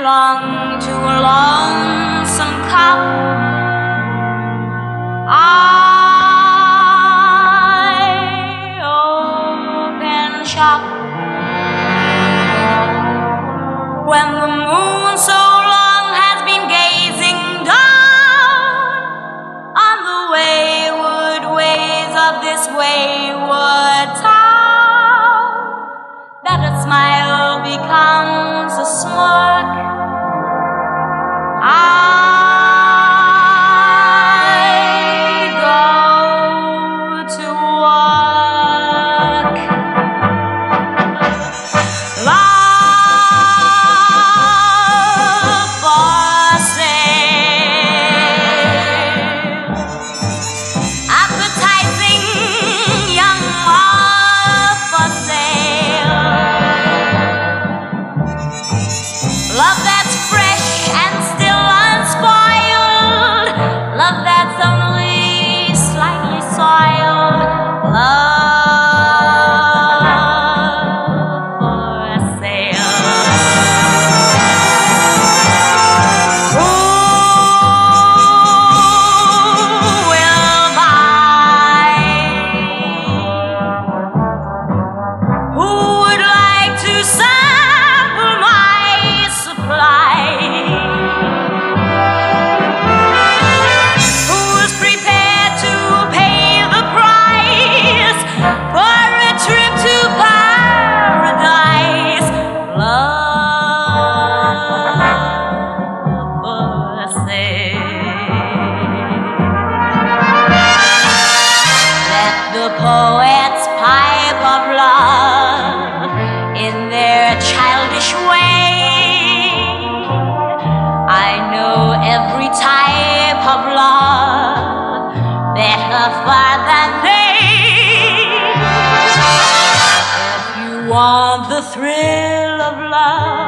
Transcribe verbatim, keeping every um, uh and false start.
belong to a lonesome cop. I open shop when the moon so long has been gazing down on the wayward ways of this wayward town, that a smile becomes a smirk. I go to work. Love for sale, appetizing young love for sale. Love that's fresh and still unspoiled, love that's only slightly soiled, love for sale. Who will buy? Who would like to sample my supply? Who's prepared to pay the price for a trip to paradise? Love for sale. Let the poets pipe of love in their childish way. I know every type of love better far than they. If you want the thrill of love,